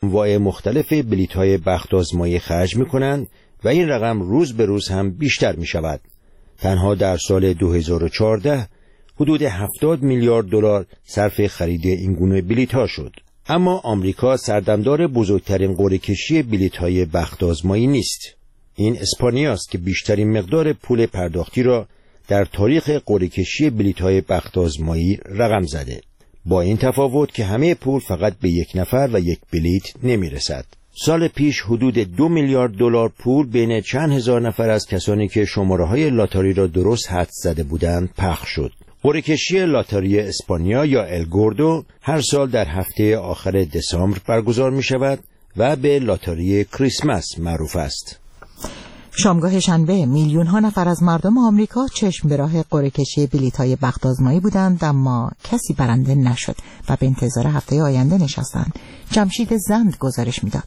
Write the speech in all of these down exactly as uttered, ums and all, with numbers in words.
انواع مختلف بلیط‌های بخت آزمایی خرج می‌کنند و این رقم روز به روز هم بیشتر می‌شود. تنها در سال دو هزار و چهارده حدود هفتاد میلیارد دلار صرف خرید این گونه بلیط‌ها شد. اما آمریکا سردمدار بزرگترین قرعه‌کشی بلیط‌های بخت آزمایی نیست. این اسپانیا است که بیشترین مقدار پول پرداختی را در تاریخ قرعه‌کشی بلیط‌های بخت آزمایی رقم زده. با این تفاوت که همه پول فقط به یک نفر و یک بلیط نمی‌رسد. سال پیش حدود دو میلیارد دلار پول بین چند هزار نفر از کسانی که شماره‌های لاتاری را درست حدس زده بودند پخش شد. قرعه‌کشی لاتاری اسپانیا یا الگوردو هر سال در هفته آخر دسامبر برگزار می‌شود و به لاتاری کریسمس معروف است. شامگاه شنبه میلیون‌ها نفر از مردم آمریکا چشم به راه قرعه‌کشی بلیط‌های بخت آزمایی بودند، اما کسی برنده نشد و به انتظار هفته آینده نشستند. جمشید زند گزارش می‌داد.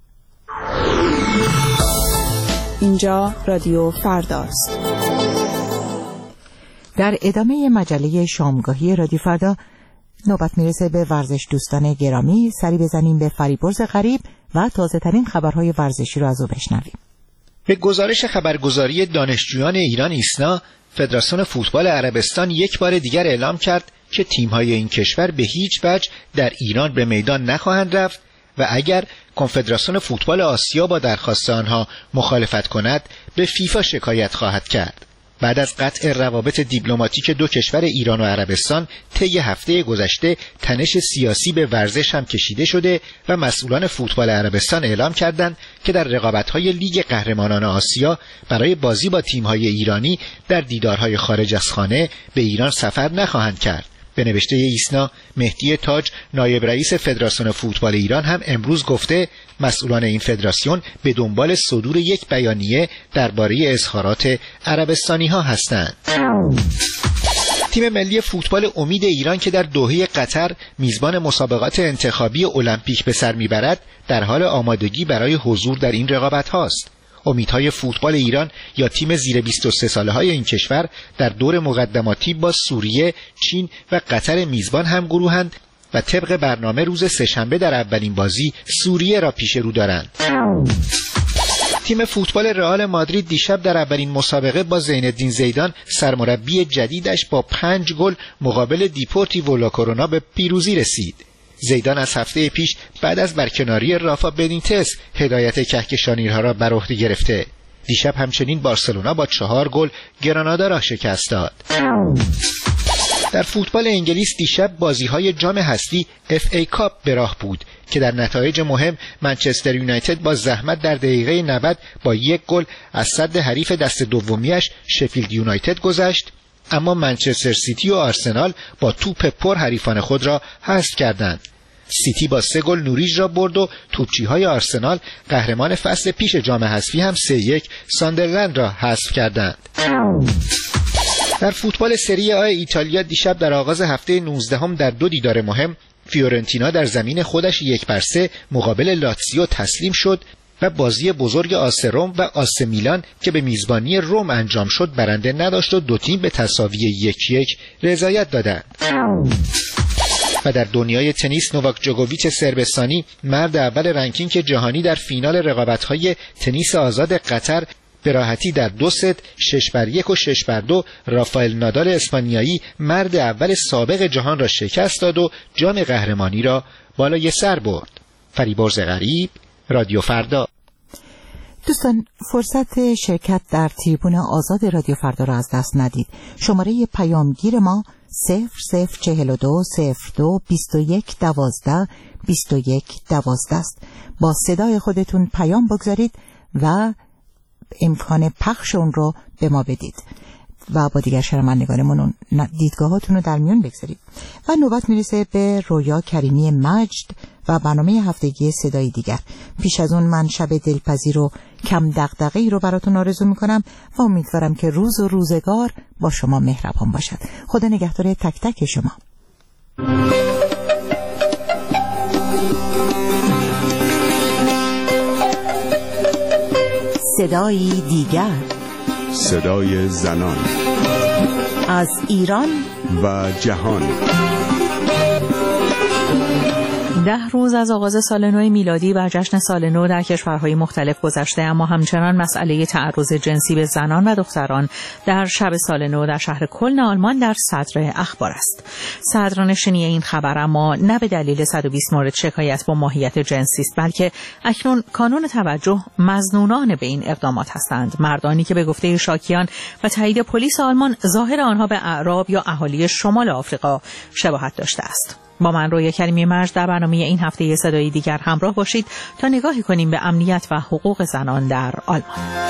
اینجا رادیو فرداست. در ادامه مجله شامگاهی رادیو فردا نوبت میرسه به ورزش دوستان گرامی. سری بزنیم به فریبرز غریب و تازه ترین خبرهای ورزشی رو از او بشنویم. به گزارش خبرگزاری دانشجویان ایران ایسنا، فدراسیون فوتبال عربستان یک بار دیگر اعلام کرد که تیم‌های این کشور به هیچ وجه در ایران به میدان نخواهند رفت و اگر کنفدراسیون فوتبال آسیا با درخواست آنها مخالفت کند به فیفا شکایت خواهد کرد. بعد از قطع روابط دیپلماتیک دو کشور ایران و عربستان طی هفته گذشته تنش سیاسی به ورزش هم کشیده شده و مسئولان فوتبال عربستان اعلام کردند که در رقابت‌های لیگ قهرمانان آسیا برای بازی با تیم‌های ایرانی در دیدارهای خارج از خانه به ایران سفر نخواهند کرد. به نوشته ایسنا، مهدی تاج نایب رئیس فدراسیون فوتبال ایران هم امروز گفته مسئولان این فدراسیون به دنبال صدور یک بیانیه درباره اظهارات عربستانی ها هستند. تیم ملی فوتبال امید ایران که در دوحه قطر میزبان مسابقات انتخابی المپیک به سر میبرد در حال آمادگی برای حضور در این رقابت هاست. امیدهای فوتبال ایران یا تیم زیر بیست و سه ساله های این کشور در دور مقدماتی با سوریه، چین و قطر میزبان هم گروهند و طبق برنامه روز سه‌شنبه در اولین بازی سوریه را پیش رو دارند. تیم فوتبال رئال مادرید دیشب در اولین مسابقه با زین‌الدین زیدان سرمربی جدیدش با پنج گل مقابل دیپورتیو لا کرونا به پیروزی رسید. زیدان از هفته پیش بعد از برکناری رافا بنیتز هدایت کهکشانی‌ها را بر عهده گرفته. دیشب همچنین بارسلونا با چهار گل گرانادا را شکست داد. در فوتبال انگلیس دیشب بازی‌های جام حذفی اف ای کاپ به راه بود که در نتایج مهم منچستر یونایتد با زحمت در دقیقه نود با یک گل از صد حریف دست دومیش شفیلد یونایتد گذشت، اما منچستر سیتی و آرسنال با توپ پر حریفان خود را حذف کردند. سیتی با سه گل نوریج را برد و توپچی‌های آرسنال قهرمان فصل پیش جام حذفی هم سه یک ساندرلند را حذف کردند. در فوتبال سری آ ایتالیا دیشب در آغاز هفته نوزدهم در دو دیدار مهم فیورنتینا در زمین خودش یک بر سه مقابل لاتزیو تسلیم شد و بازی بزرگ آس روم و آس میلان که به میزبانی روم انجام شد برنده نداشت و دو تیم به تساوی یک یک رضایت دادند. و در دنیای تنیس نوواک جوکوویچ سربستانی مرد اول رنکینگ جهانی در فینال رقابت‌های تنیس آزاد قطر به راحتی در دو ست شش بر یک و شش بر دو رافائل نادال اسپانیایی مرد اول سابق جهان را شکست داد و جام قهرمانی را بالای سر برد. فریبرز غریب، رادیو فردا. دوستان، فرصت شرکت در تریبون آزاد رادیو فردا را از دست ندید. شماره پیامگیر ما صفر صفر چهل و دو صفر دو بیست و یک دوازده بیست و یک دوازده است. با صدای خودتون پیام بگذارید و امکان پخش اون رو به ما بدید و با دیگر شنوندگانمون دیدگاهاتون رو در میون بگذارید. و نوبت میرسه به رویا کریمی مجد و برنامه هفتگی صدای دیگر. پیش از اون من شب دلپذیر و کم دغدغه‌ای رو براتون آرزو میکنم و امیدوارم که روز و روزگار با شما مهربان باشد. خدا نگهدار تک تک شما. صدای دیگر، صدای زنان از ایران و جهان. ده روز از آغاز سال نو میلادی و جشن سال نو در کشورهای مختلف گذشته، اما همچنان مسئله تعرض جنسی به زنان و دختران در شب سال نو در شهر کلن آلمان در صدر اخبار است. صدرنشینی این خبر اما نه به دلیل صد و بیست مورد شکایت با ماهیت جنسی است، بلکه اکنون کانون توجه مظنونان به این اقدامات هستند، مردانی که به گفته شاکیان و تایید پلیس آلمان ظاهر آنها به اعراب یا اهالی شمال آفریقا شباهت داشته است. با من رویا کریمی مرج در برنامه این هفته صدای دیگر همراه باشید تا نگاهی کنیم به امنیت و حقوق زنان در آلمان.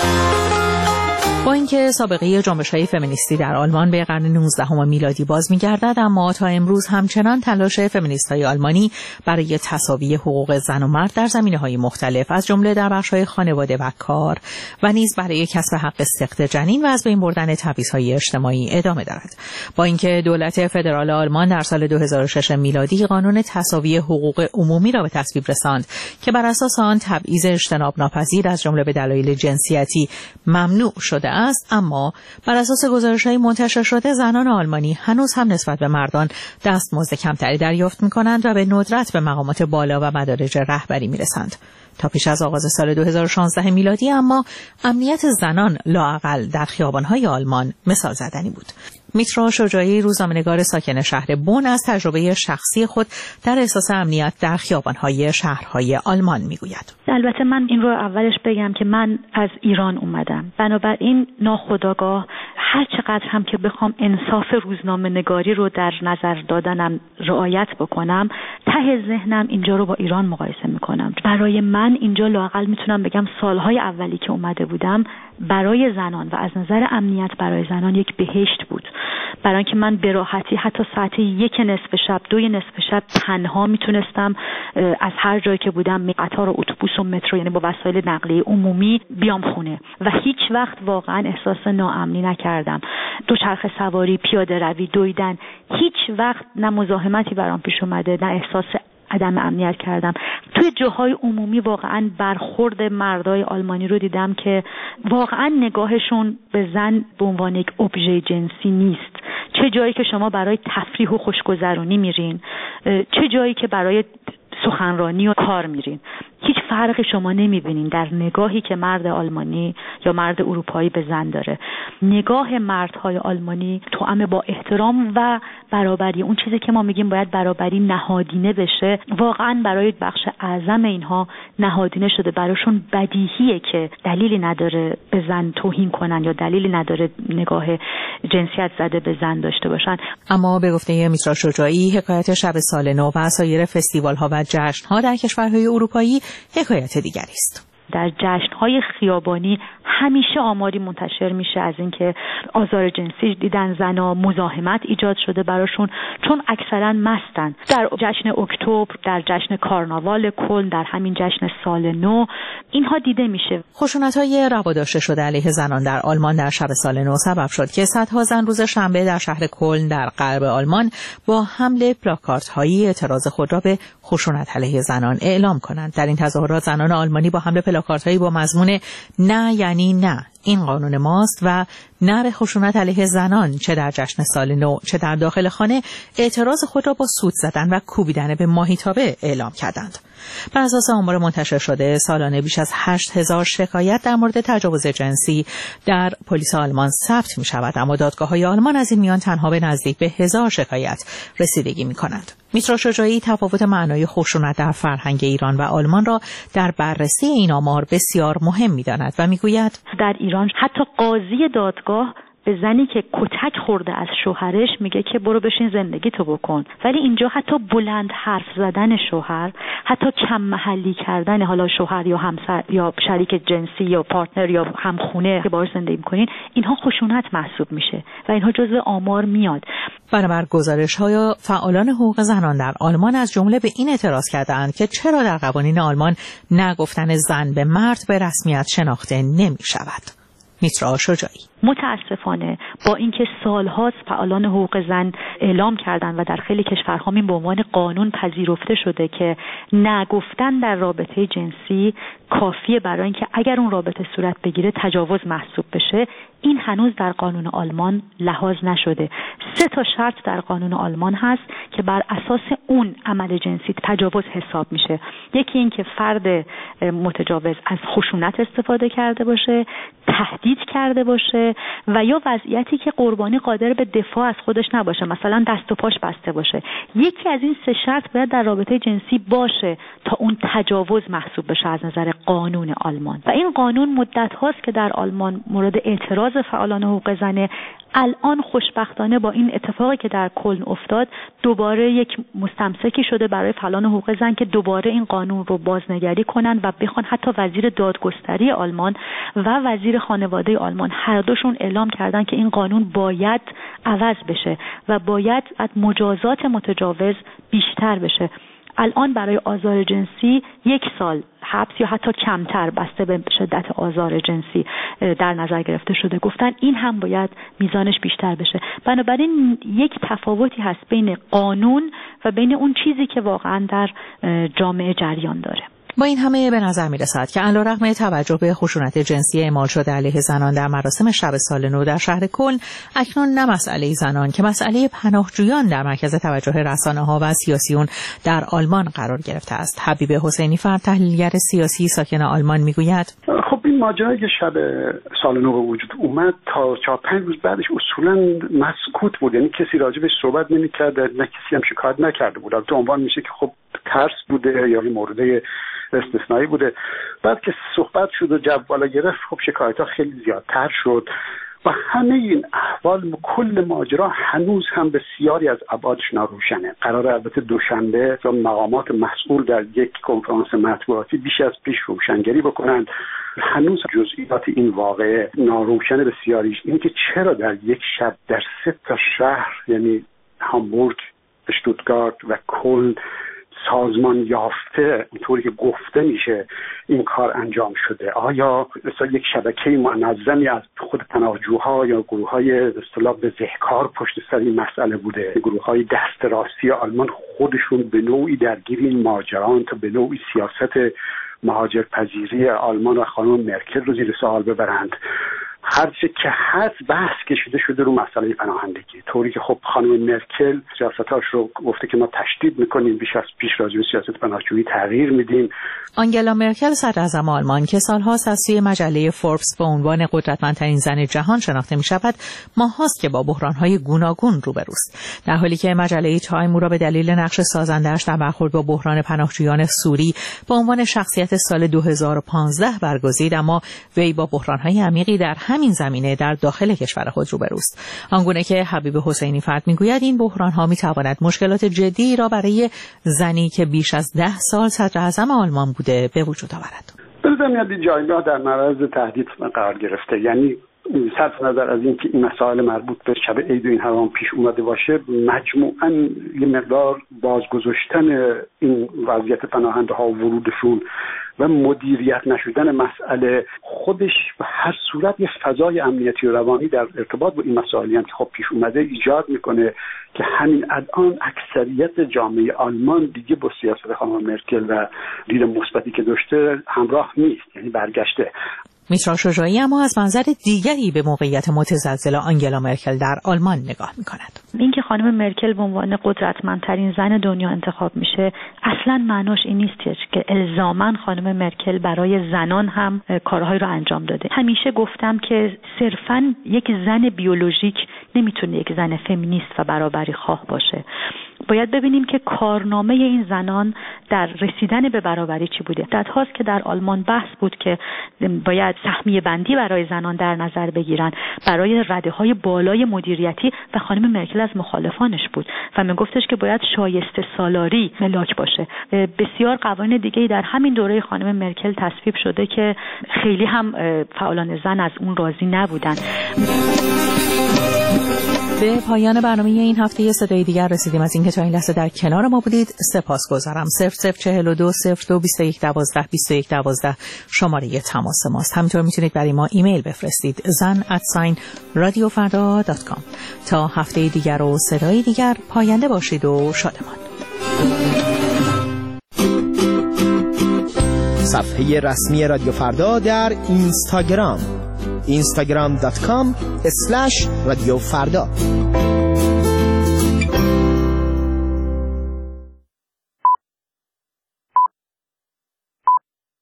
با اینکه سابقه جنبش‌های فمینیستی در آلمان به قرن نوزدهم میلادی باز می‌گردد، اما تا امروز همچنان تلاش فمینیست‌های آلمانی برای تساوی حقوق زن و مرد در زمینه‌های مختلف، از جمله در بخش‌های خانواده و کار و نیز برای کسب حق سقط جنین و از بین بردن تبعیض‌های اجتماعی ادامه دارد. با اینکه دولت فدرال آلمان در سال دو هزار و شش میلادی قانون تساوی حقوق عمومی را به تصویب رساند که بر اساس آن تبعیض اجتناب ناپذیر از جمله به دلایل جنسیتی ممنوع شده است، اما بر اساس گزارش‌های منتشر شده زنان آلمانی هنوز هم نسبت به مردان دستمزد کمتری دریافت می‌کنند و به ندرت به مقامات بالا و مدارج رهبری می‌رسند. تا پیش از آغاز سال دو هزار و شانزده میلادی اما امنیت زنان لااقل در خیابان‌های آلمان مثال زدنی بود. میترا شجاعی، روزنامه‌نگار ساکن شهر بون، از تجربه شخصی خود در احساس امنیت در خیابان‌های شهرهای آلمان میگوید. البته من این رو اولش بگم که من از ایران اومدم، بنابراین ناخودآگاه هر چقدر هم که بخوام انصاف روزنامه‌نگاری رو در نظر دادنم رعایت بکنم، ته ذهنم اینجا رو با ایران مقایسه میکنم. برای من اینجا لااقل میتونم بگم سالهای اولی که اومده بودم برای زنان و از نظر امنیت برای زنان یک بهشت بود، برای اینکه من به راحتی حتی ساعت یک نصف شب، دوی نصف شب تنها میتونستم از هر جایی که بودم، قطار و اتوبوس و مترو، یعنی با وسایل نقلیه عمومی بیام خونه و هیچ وقت واقعا احساس ناامنی نکردم. دوچرخه سواری، پیاده روی، دویدن، هیچ وقت نه مزاحمتی برام پیش اومده نه احساس عدم امنیت کردم. توی جاهای عمومی واقعا برخورد مردای آلمانی رو دیدم که واقعا نگاهشون به زن به عنوان یک ابژه جنسی نیست. چه جایی که شما برای تفریح و خوشگذرونی میرین، چه جایی که برای سخنرانی و کار میرین، هیچ فرقی شما نمیبینین در نگاهی که مرد آلمانی یا مرد اروپایی به زن داره. نگاه مردهای آلمانی توأم با احترام و برابری، اون چیزی که ما میگیم باید برابری نهادینه بشه، واقعا برای بخش اعظم اینها نهادینه شده. براشون بدیهیه که دلیلی نداره به زن توهین کنن یا دلیلی نداره نگاه جنسیت زده به زن داشته باشن. اما به گفته میترا شجاعی، حکایت شب سال نو و سایر فستیوال ها و جشن ها در کشورهای اروپایی حکایت دیگری است. در جشن‌های خیابانی همیشه آماری منتشر میشه از اینکه آزار جنسی دیدن زنا، مزاحمت ایجاد شده براشون چون اکثرا مستن. در جشن اکتبر، در جشن کارناوال کلن، در همین جشن سال نو اینها دیده میشه. خشونت‌های روا داشته شده علیه زنان در آلمان در شب سال نو سبب شد که صدها زن روز شنبه در شهر کلن در غرب آلمان با حمل پلاکاردهایی اعتراض خود را به خشونت علیه زنان اعلام کنند. در این تظاهرات زنان آلمانی با حمل پلاکاردهایی با مضمون نه یعنی نه، این قانون ماست و نر خشونت علیه زنان، چه در جشن سال نو چه در داخل خانه، اعتراض خود را با سوت زدن و کوبیدن به ماهیتابه اعلام کردند. بر اساس آمار منتشر شده سالانه بیش از هشت هزار شکایت در مورد تجاوز جنسی در پلیس آلمان ثبت می شود، اما دادگاه‌های آلمان از این میان تنها به نزدیک به هزار شکایت رسیدگی می کنند. میترا شجاعی تفاوت معنای خشونت در فرهنگ ایران و آلمان را در بررسی این آمار بسیار مهم می داند و می گوید در ایران حتی قاضی دادگاه به زنی که کتک خورده از شوهرش میگه که برو بشین زندگی تو بکن، ولی اینجا حتی بلند حرف زدن شوهر، حتی کم محلی کردن حالا شوهر یا همسر یا شریک جنسی یا پارتنر یا همخونه که باهاش زندگی میکنین، اینها خشونت محسوب میشه و اینها جزو آمار میاد. بنابر گزارش‌های فعالان حقوق زنان در آلمان از جمله به این اعتراض کردند که چرا در قوانین آلمان نگفتن زن به مرد به رسمیت شناخته نمی‌شود. میترا شجاعی. متاسفانه با اینکه سالهاست فعالان حقوق زن اعلام کردن و در خیلی کشورها این به عنوان قانون پذیرفته شده که نگفتن در رابطه جنسی کافیه برای اینکه اگر اون رابطه صورت بگیره تجاوز محسوب بشه، این هنوز در قانون آلمان لحاظ نشده. سه تا شرط در قانون آلمان هست که بر اساس اون عمل جنسی تجاوز حساب میشه. یکی این که فرد متجاوز از خشونت استفاده کرده باشه، تهدید کرده باشه و یا وضعیتی که قربانی قادر به دفاع از خودش نباشه، مثلا دست و پاش بسته باشه. یکی از این سه شرط باید در رابطه جنسی باشه تا اون تجاوز محسوب بشه از نظر قانون آلمان. و این قانون مدت هاست که در آلمان مورد اعتراض فعالان حقوق زنه. الان خوشبختانه با این اتفاقی که در کلن افتاد دوباره یک مستمسکی شده برای فعالان حقوق زن که دوباره این قانون رو بازنگری کنن و بخوان. حتی وزیر دادگستری آلمان و وزیر خانواده آلمان هر دوشون اعلام کردن که این قانون باید عوض بشه و باید از مجازات متجاوز بیشتر بشه. الان برای آزار جنسی یک سال حبس یا حتی کمتر بسته به شدت آزار جنسی در نظر گرفته شده. گفتن این هم باید میزانش بیشتر بشه. بنابراین یک تفاوتی هست بین قانون و بین اون چیزی که واقعا در جامعه جریان داره. با این همه به نظر می رسد که علیرغم توجه به خشونت جنسی اعمال شده علیه زنان در مراسم شب سال نو در شهر کلن، اکنون نه مسئله زنان که مسئله پناهجویان در مرکز توجه رسانه‌ها و سیاسیون در آلمان قرار گرفته است. حبیب حسینی فرد، تحلیلگر سیاسی ساکن آلمان، میگوید خب این ماجرایی که شب سال نو به وجود اومد تا چهار پنج روز بعدش اصولا مسکوت بود، یعنی کسی راجبش صحبت نمی‌کرد، نه کسی هم شکایت نکرده بود. تو عنوان میشه که خب ترس بوده یا مورد استثنایی بوده. بعد که صحبت شد و جو بالا گرفت، خب شکایت‌ها خیلی زیادتر شد و همه این احوال کل ماجرا هنوز هم بسیاری از ابعادش ناروشنه. قرار البته دوشنبه و مقامات مسئول در یک کنفرانس مطبوعاتی بیش از پیش روشنگری بکنند. هنوز جزئیات این واقعه ناروشن بسیاریش. این که چرا در یک شب در سه تا شهر، یعنی هامبورگ، اشتوتگارت و کلن، سازمان یافته اونطوری که گفته میشه این کار انجام شده. آیا مثلا یک شبکه منظمی از خود پناهجوها یا گروه‌های به اصطلاح بزهکار پشت سر این مسئله بوده؟ گروه‌های دست راستی آلمان خودشون به نوعی درگیر این ماجران تا به نوعی سیاست مهاجرپذیری آلمان و خانم مرکل رو زیر سوال ببرند. هرچه که هست بحث کشیده شده رو مسئله پناهندگی، طوری که خب خانم مرکل سیاستاش رو گفته که ما تشدید میکنیم، بیش از پیش راجع به سیاست پناهجویی تغییر میدیم. آنگلا مرکل صدراعظم آلمان که سالهاست از سوی مجله فوربس به عنوان قدرتمندترین زن جهان شناخته میشود، ماهاست که با بحران‌های گوناگون روبروست، در حالی که مجله تایم او را به دلیل نقش سازنده‌اش در برخورد با بحران پناهجویان سوری به عنوان شخصیت سال دو هزار و پانزده برگزید، اما وی با بحران‌های عمیقی در همین زمینه در داخل کشور خود روبروست. آنگونه که حبیب حسینی فرد میگوید این بحران ها میتواند مشکلات جدی را برای زنی که بیش از ده سال صدر اعظم آلمان بوده به وجود آورد. بلزم میاد جایگاه در معرض تهدید قرار گرفته، یعنی صرف نظر از اینکه این مسائل مربوط به شب عید و این هم پیش اومده باشه، مجموعاً یه مقدار بازگذاشتن این وضعیت پناهنده ها و ورودشون و مدیریت نشدن مسئله خودش به هر صورت یه فضای امنیتی و روانی در ارتباط با این مسائلی هم که خب پیش اومده ایجاد میکنه که همین الان اکثریت جامعه آلمان دیگه با سیاست خانم مرکل و دید مثبتی که داشته همراه نیست، یعنی برگشته. میترا شجاعی اما از منظر دیگری به موقعیت متزلزل آنگلا مرکل در آلمان نگاه میکند. اینکه خانم مرکل به عنوان قدرتمندترین زن دنیا انتخاب میشه اصلا معناش این نیست که الزاما خانم مرکل برای زنان هم کارهایی رو انجام داده. همیشه گفتم که صرفا یک زن بیولوژیک نمیتونه یک زن فمینیست و برابری خواه باشه. باید ببینیم که کارنامه این زنان در رسیدن به برابری چی بوده. مدت هاست که در آلمان بحث بود که باید سهمیه بندی برای زنان در نظر بگیرن برای رده‌های بالای مدیریتی و خانم مرکل از مخالفانش بود و میگفتش که باید شایسته سالاری ملاک باشه. بسیار قوانین دیگه‌ای در همین دوره خانم مرکل تصویب شده که خیلی هم فعالان زن از اون راضی نبودن. به پایان برنامه این هفته صدای دیگر رسیدیم. از اینکه تا این لحظه در کنار ما بودید سپاسگزارم. صفر صفر چهل و دو صفر دو بیست و یک دوازده بیست و یک دوازده شماره تماس ماست. همینطور میتونید برای ما ایمیل بفرستید زن ات ساین رادیو فردا دات کام. تا هفته دیگر و صدای دیگر پاینده باشید و شادمان. صفحه رسمی رادیو فردا در اینستاگرام اینستاگرام دات کام اسلش رادیو فردا.